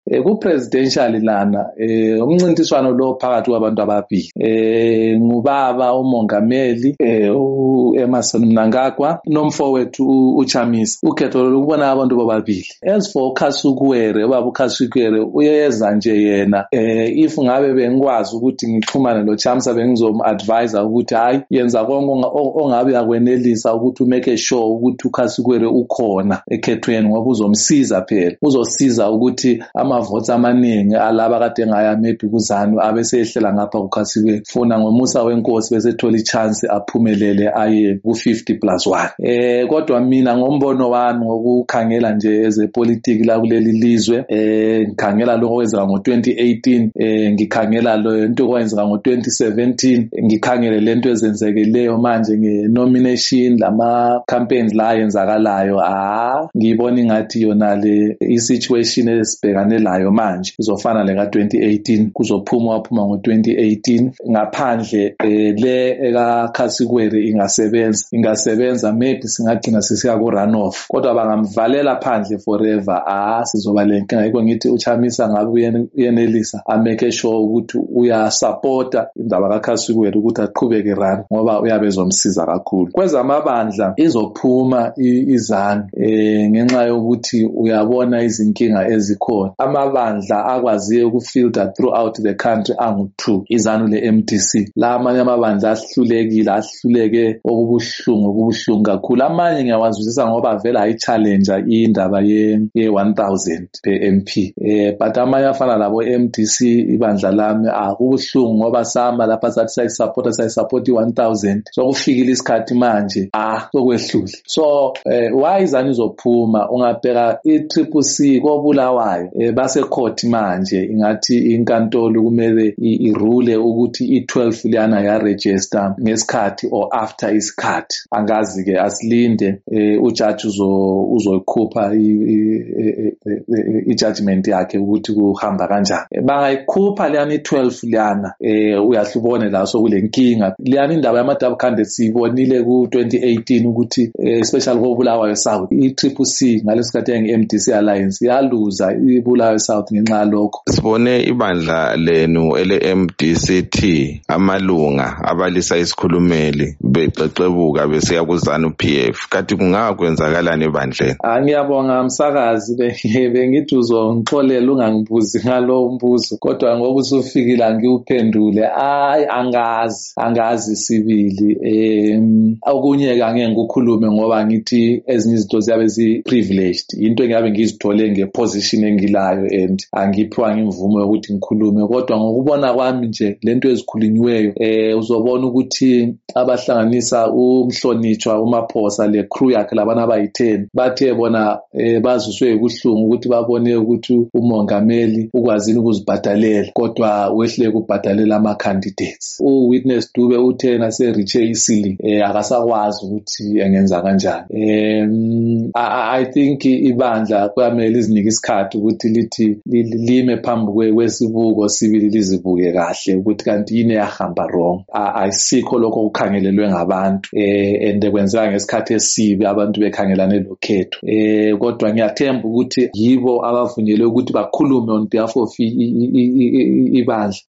ku-presidential lana umncintiswano lo phakathi kwabantu ababili ngubaba umongameli u-Emmerson Mnangagwa nomfowethu uChamisa. Ukhetho lokubona abantu bobabili. As for uKhasikwere, ubaba uKhasikwere uyeza nje yena if ngabe bengikwazi ukuthi ngixhumane lo Chamisa bengizom-advise ukuthi hayi yenza konke ongabe yakwenelisa ukuthi umake sure ukuthi uKhasikwere ukhona ekhethweni ngoba uzomsiza phela. Uzosiza ukuthi amavotes amaningi alaba kade ngaya maybe kuZanu abesehlela ngapha kuKhasikwere funa ngomusa wenkosi bese thola ichance aphumelele aye ku-50+1. Kodwa mina ngombono wami ngokukhangela nje ezepolitiki la kuleli lizwe ngikhangela lokho kwenzeka ngo-2018 ngikhangela lento kwenzeka ngo-2017 ngikhangele lento ezenzekeleyo manje nge-nomination lama campaigns la yenzakalayo ngibona ingathi yona le i-situation esibhekane layo manje izofana le ka-2018 kuzophuma waphuma ngo-2018 ngaphandle le ekaKhasikwere ingasebenza maybe singagcina sisiya ku-runoff kodwa bangamvalela phandle forever sizoba le nkinga. Yiko ngithi uChamisa ngabe uyenelisa amake sure ukuthi uyasupporta indaba kaKhasikwere ukuthi aqhubeke run ngoba uyabe ezomsiza kakhulu. Kwezamabandla izophuma iZanu ngenxa yokuthi uyabona izinkinga ezikhona. Amabandla akwaziyo ukufilter throughout the country angu-2 iZanu le-MDC. La amanye amabandla ahluleke okubuhlungu kakhulu. Amanye ngiyawazwisisa ngoba vele ayi-challenge indaba ye-1000 per MP. But amanye afana labo MDC ibandla lami kubuhlungu ngoba sama lapha sathi sayisupport i-1000 so kufikile isikhathi manje sokwehlule. So why iZanu izophuma ungabheka i-CCC koBulawayo base court manje ingathi inkantolo kumele irule ukuthi i-12 liyana ya register ngesikhathi or after isikhathi. Angazi ke asilinde ujudge uzoyikhupha i-judgment yakhe ukuthi kuhamba kanjani. Bangayikhupha liyana i-12 liyana uyahlubone la sokule nkinga liyana indaba yama-double candidates siyibonile ku-2018 ukuthi especially koBulawayo South i-CCC ngalesikhathi yange-MDC Alliance yaluza iBulawayo South ngenxa lokho. Sibone ibandla lenu ele-MDCT amalunga abalisa isikhulumeli bexexebuka besiya kuZanu PF kanti kungakwenzakalani ebandleni? Ngiyabonga msakazi bengithi uzongixolela ungangibuzi ngalo mbuzo kodwa ngoba usufikile ngiwuphendule. Angazi sibili okunye angeke ngikukhulume ngoba ngithi ezinye izinto ziyabe zi-privileged into engabe ngizithole ngeposition engilayo and angiphiwa imvumo yokuthi ngikhulume kodwa ngokubona kwami nje lento ezikhulunyweyo uzobona ukuthi abahlanganisa umhlonitshwa uMaphosa le crew yakhe labana abayi-10 bathe bona baziswe ubuhlungu ukuthi babone ukuthi umongameli ukwazini ukuzibhadalela kodwa wehlele ukubhadalela ama-candidates. Witness Dube uthe nase-reache isili akasakwazi ukuthi engenza kanjani. I think ibandla kwamele lizinike isikhathi ukuthi lithi lime phambi kwesibuko sibili lizibuke kahle ukuthi kanti yini yahamba wrong. Ayisikho lokho kukhangelelwe ngabantu and kwenzeka ngesikhathi esibi abantu bekhangelane lokhetho. Kodwa ngiyathemba ukuthi yibo abavunyelwe ukuthi bakhulume on behalf of ibandla.